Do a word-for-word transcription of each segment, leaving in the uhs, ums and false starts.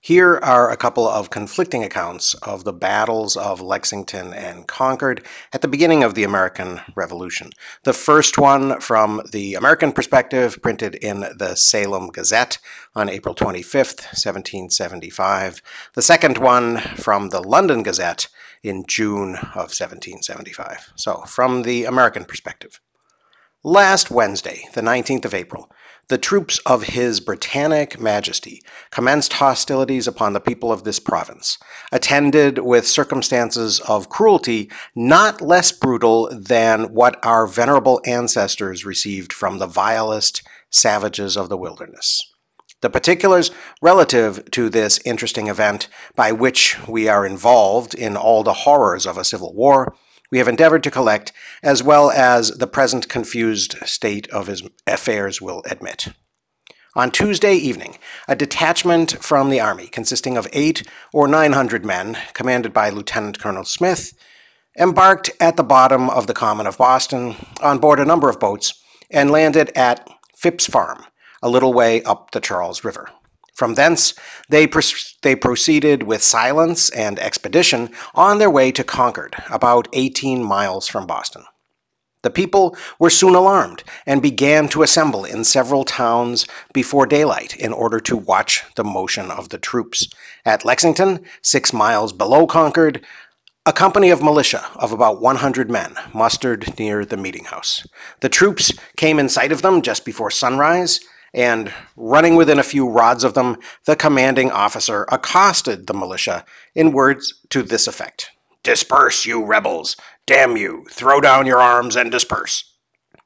Here are a couple of conflicting accounts of the battles of Lexington and Concord at the beginning of the American Revolution. The first one from the American perspective, printed in the Salem Gazette on April twenty-fifth, seventeen seventy-five. The second one from the London Gazette in June of seventeen seventy-five. So, from the American perspective. Last Wednesday, the nineteenth of April, the troops of His Britannic Majesty commenced hostilities upon the people of this province, attended with circumstances of cruelty not less brutal than what our venerable ancestors received from the vilest savages of the wilderness. The particulars relative to this interesting event, by which we are involved in all the horrors of a civil war, we have endeavored to collect, as well as the present confused state of his affairs will admit. On Tuesday evening, a detachment from the army, consisting of eight or nine hundred men, commanded by Lieutenant Colonel Smith, embarked at the bottom of the Common of Boston on board a number of boats and landed at Phipps Farm, a little way up the Charles River. From thence, they, pr- they proceeded with silence and expedition on their way to Concord, about eighteen miles from Boston. The people were soon alarmed and began to assemble in several towns before daylight in order to watch the motion of the troops. At Lexington, six miles below Concord, a company of militia of about one hundred men mustered near the meeting house. The troops came in sight of them just before sunrise, and running within a few rods of them, the commanding officer accosted the militia in words to this effect: "Disperse, you rebels! Damn you! Throw down your arms and disperse!"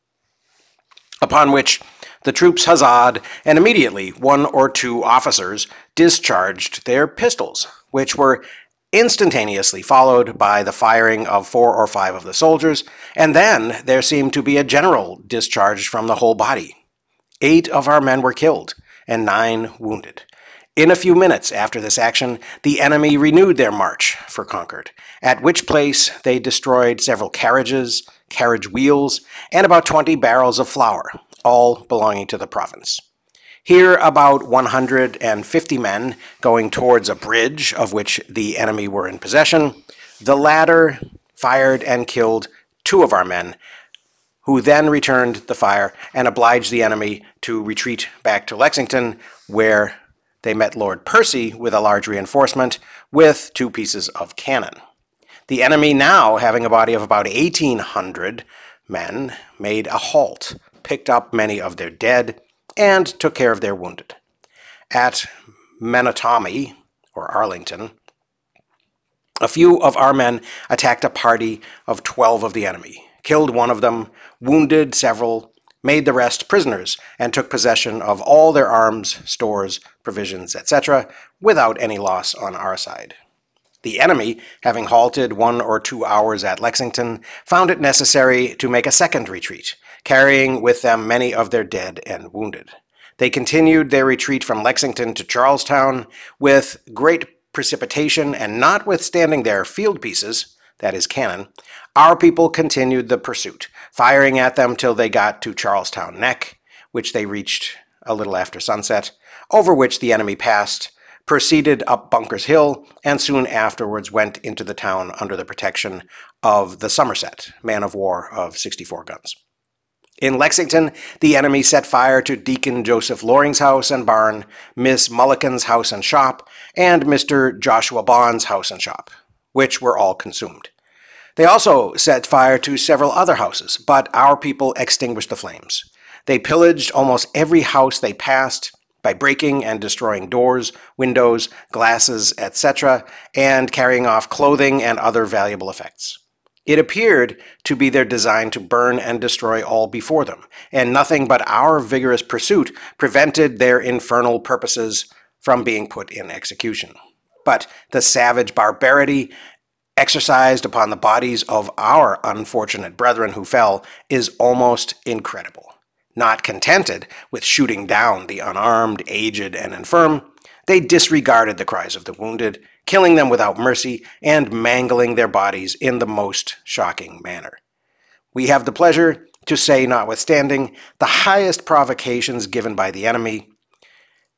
Upon which the troops huzzaed, and immediately one or two officers discharged their pistols, which were instantaneously followed by the firing of four or five of the soldiers, and then there seemed to be a general discharge from the whole body. Eight of our men were killed, and nine wounded. In a few minutes after this action, the enemy renewed their march for Concord, at which place they destroyed several carriages, carriage wheels, and about twenty barrels of flour, all belonging to the province. Here, about one hundred fifty men going towards a bridge of which the enemy were in possession. The latter fired and killed two of our men, who then returned the fire and obliged the enemy to retreat back to Lexington, where they met Lord Percy with a large reinforcement with two pieces of cannon. The enemy, now having a body of about eighteen hundred men, made a halt, picked up many of their dead, and took care of their wounded. At Menotomy, or Arlington, a few of our men attacked a party of twelve of the enemy, killed one of them, wounded several, made the rest prisoners, and took possession of all their arms, stores, provisions, et cetera, without any loss on our side. The enemy, having halted one or two hours at Lexington, found it necessary to make a second retreat, carrying with them many of their dead and wounded. They continued their retreat from Lexington to Charlestown with great precipitation, and notwithstanding their field pieces, that is cannon, our people continued the pursuit, firing at them till they got to Charlestown Neck, which they reached a little after sunset, over which the enemy passed, proceeded up Bunker's Hill, and soon afterwards went into the town under the protection of the Somerset, man of war of sixty-four guns. In Lexington, the enemy set fire to Deacon Joseph Loring's house and barn, Miss Mulligan's house and shop, and Mister Joshua Bond's house and shop, which were all consumed. They also set fire to several other houses, but our people extinguished the flames. They pillaged almost every house they passed by breaking and destroying doors, windows, glasses, et cetera, and carrying off clothing and other valuable effects. It appeared to be their design to burn and destroy all before them, and nothing but our vigorous pursuit prevented their infernal purposes from being put in execution. But the savage barbarity exercised upon the bodies of our unfortunate brethren who fell is almost incredible. Not contented with shooting down the unarmed, aged, and infirm, they disregarded the cries of the wounded, killing them without mercy and mangling their bodies in the most shocking manner. We have the pleasure to say, notwithstanding the highest provocations given by the enemy,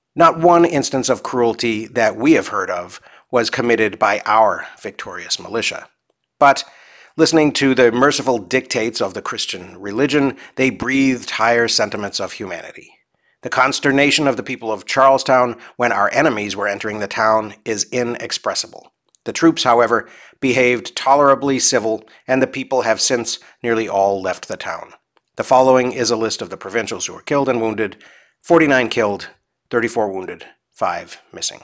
Not one instance of cruelty that we have heard of was committed by our victorious militia. But listening to the merciful dictates of the Christian religion, they breathed higher sentiments of humanity. The consternation of the people of Charlestown when our enemies were entering the town is inexpressible. The troops, however, behaved tolerably civil, and the people have since nearly all left the town. The following is a list of the provincials who were killed and wounded: forty-nine killed, thirty-four wounded, five missing.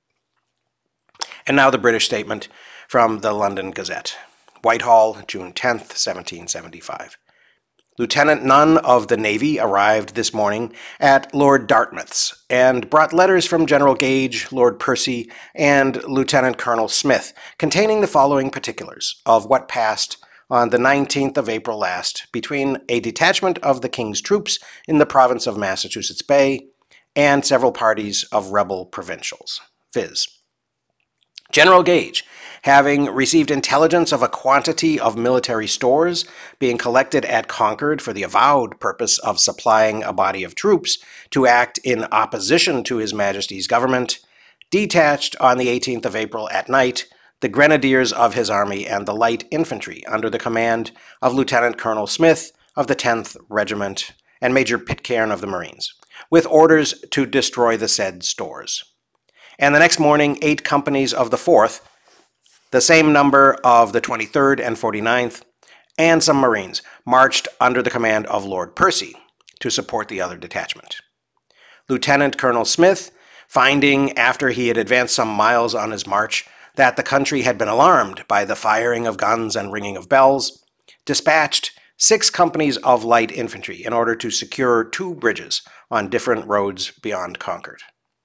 And now the British statement from the London Gazette. Whitehall, June tenth, seventeen seventy-five. Lieutenant Nunn of the Navy arrived this morning at Lord Dartmouth's and brought letters from General Gage, Lord Percy, and Lieutenant Colonel Smith containing the following particulars of what passed on the nineteenth of April last between a detachment of the King's troops in the province of Massachusetts Bay and several parties of rebel provincials, viz. General Gage, having received intelligence of a quantity of military stores being collected at Concord for the avowed purpose of supplying a body of troops to act in opposition to His Majesty's government, detached on the eighteenth of April at night the grenadiers of his army and the light infantry under the command of Lieutenant Colonel Smith of the tenth Regiment and Major Pitcairn of the Marines, with orders to destroy the said stores. And the next morning, eight companies of the fourth, the same number of the twenty-third and forty-ninth, and some Marines marched under the command of Lord Percy to support the other detachment. Lieutenant Colonel Smith, finding after he had advanced some miles on his march that the country had been alarmed by the firing of guns and ringing of bells, dispatched six companies of light infantry in order to secure two bridges on different roads beyond Concord,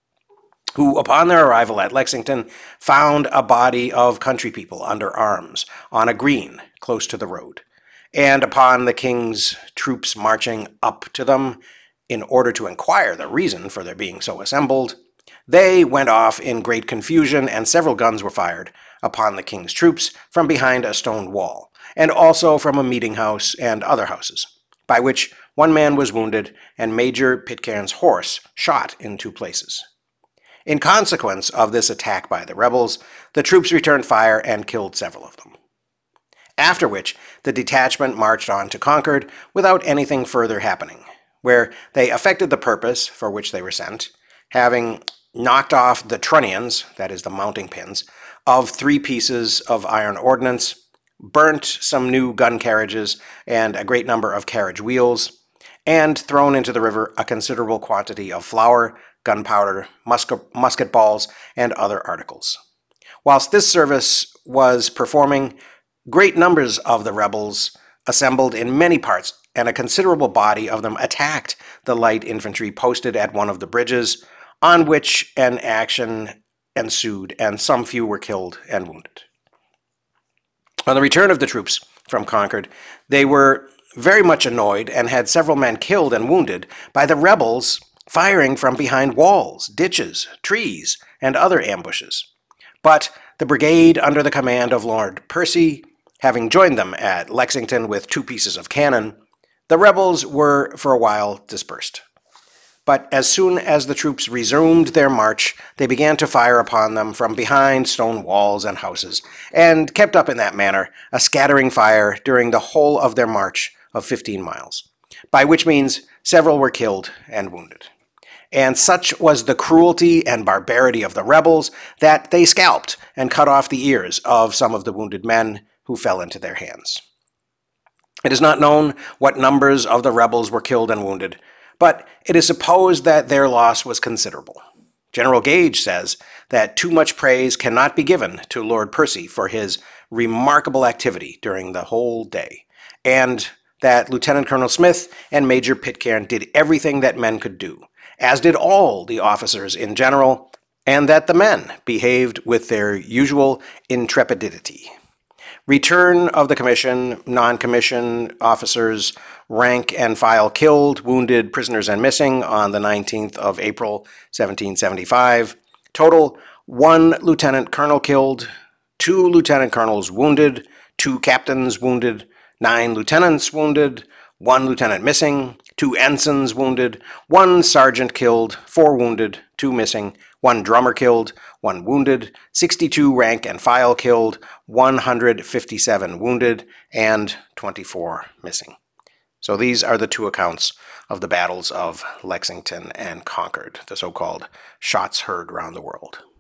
who, upon their arrival at Lexington, found a body of country people under arms on a green close to the road, and upon the King's troops marching up to them in order to inquire the reason for their being so assembled, they went off in great confusion, and several guns were fired upon the King's troops from behind a stone wall, and also from a meeting house and other houses, by which one man was wounded and Major Pitcairn's horse shot in two places. In consequence of this attack by the rebels, the troops returned fire and killed several of them. After which, the detachment marched on to Concord without anything further happening, where they effected the purpose for which they were sent, having knocked off the trunnions, that is the mounting pins, of three pieces of iron ordnance, burnt some new gun carriages and a great number of carriage wheels, and thrown into the river a considerable quantity of flour, gunpowder, musket, musket balls, and other articles. Whilst this service was performing, great numbers of the rebels assembled in many parts, and a considerable body of them attacked the light infantry posted at one of the bridges, on which an action ensued, and some few were killed and wounded. On the return of the troops from Concord, they were very much annoyed and had several men killed and wounded by the rebels firing from behind walls, ditches, trees, and other ambushes. But the brigade under the command of Lord Percy, having joined them at Lexington with two pieces of cannon, the rebels were for a while dispersed. But as soon as the troops resumed their march, they began to fire upon them from behind stone walls and houses, and kept up in that manner a scattering fire during the whole of their march of fifteen miles, by which means several were killed and wounded. And such was the cruelty and barbarity of the rebels that they scalped and cut off the ears of some of the wounded men who fell into their hands. It is not known what numbers of the rebels were killed and wounded, but it is supposed that their loss was considerable. General Gage says that too much praise cannot be given to Lord Percy for his remarkable activity during the whole day, and that Lieutenant Colonel Smith and Major Pitcairn did everything that men could do, as did all the officers in general, and that the men behaved with their usual intrepidity. Return of the commission, non-commissioned officers, rank and file killed, wounded, prisoners, and missing on the nineteenth of April, seventeen seventy-five. Total, one lieutenant colonel killed, two lieutenant colonels wounded, two captains wounded, nine lieutenants wounded, one lieutenant missing, two ensigns wounded, one sergeant killed, four wounded, two missing, one drummer killed, one wounded, sixty-two rank and file killed, one hundred fifty-seven wounded, and twenty-four missing. So these are the two accounts of the battles of Lexington and Concord, the so-called shots heard around the world.